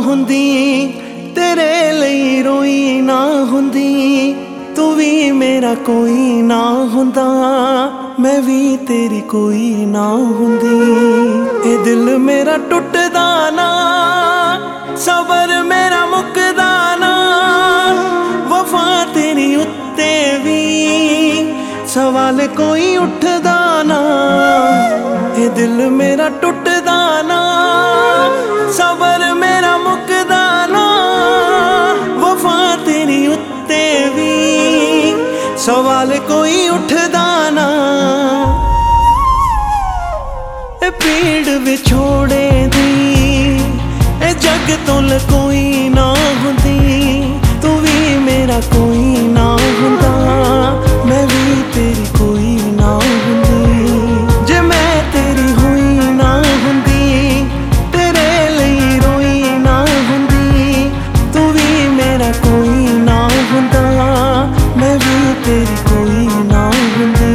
हुंदी, तेरे लई रोई ना हुंदी। तू भी मेरा कोई ना हुंदा, मैं भी तेरी कोई ना हुंदी। ए दिल मेरा टुटदा ना, सबर मेरा मुकदा ना, वफा तेरी उत्ते भी सवाल कोई उठदा ना। ए दिल मेरा टुटदा ना, सबर मेरा मुकदा ना, वफा तेरी उत्ते भी सवाल कोई उठदा ना। ए पीड़ विछोड़े दी ए जग तो कोई ना हुंदी। तू भी मेरा कोई ना हुंदा, मैं भी तेरी कोई ना हुंदी। जे मैं तेरी हुई ना हुंदी, तेरे लई रोई ना हुंदी। तू भी मेरा कोई ना हुंदा, मैं भी तेरी कोई ना हुंदी।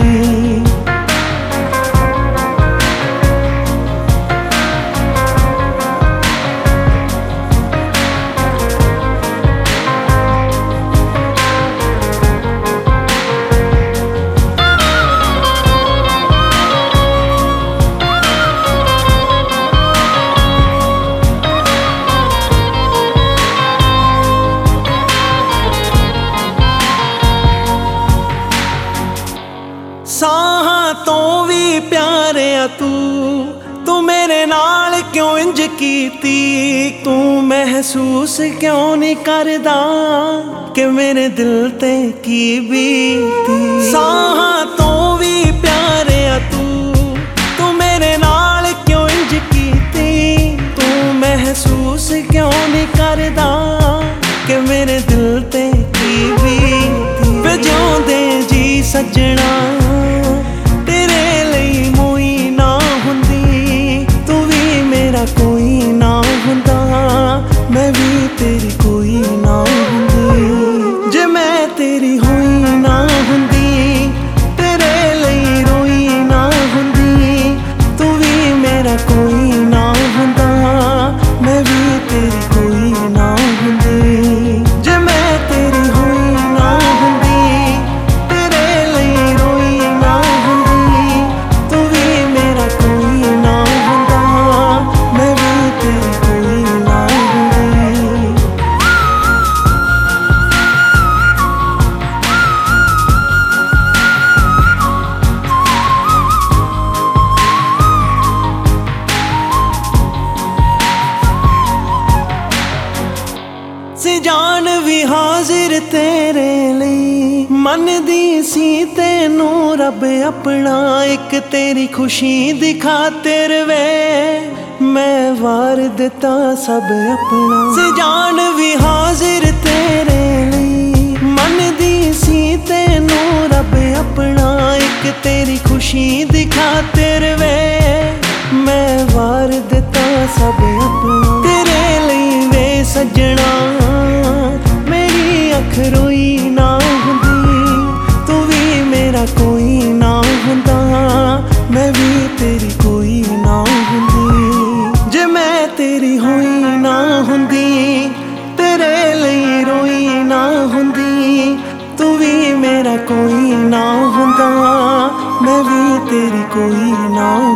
साहां तो भी प्यारिया तू मेरे नाल क्यों इंज कीती। तू महसूस क्यों नहीं करदा कि मेरे दिल ते की बीती। साहां तो भी प्यारिया तू मेरे नाल क्यों इंज कीती। तू महसूस क्यों नहीं करदा कि मेरे दिल ते की बीती। वे जिउंदे जी सजना कोई ना हुंदा, मैं भी तेरी कोई ना हुंदी। जे मैं तेरी हुई ना हुंदी, तेरे लई रोई ना हुंदी। तू भी मेरा कोई ना हुंदा, मैं भी तेरी कोई ना हुंदी। जे मैं तेरी हुई ना हुंदी, तेरे लई रोई ना हुंदी। तू भी मेरा कोई ना हुंदा, मैं भी तेरी कोई ना हुंदी। सी जान भी हाजिर तेरे लई, मन दी सी तेनू रब अपना। एक तेरी खुशी दी खातिर वे मैं वार दिता सब अपना। सी जान भी हाजिर तेरे लई, मन दी सी तेनू रब अपना। एक तेरी खुशी दी खातिर वे मैं वार दिता सब अपना। तेरे लई वे सजना मेरी अख रोई ना हुंदी। तू भी मेरा कोई ना हुंदा, मैं भी तेरी कोई ना हुंदी। जे मैं तेरी हुई ना हुंदी, तेरे लई रोई ना हुंदी। तू भी मेरा कोई ना हुंदा, मैं भी तेरी कोई ना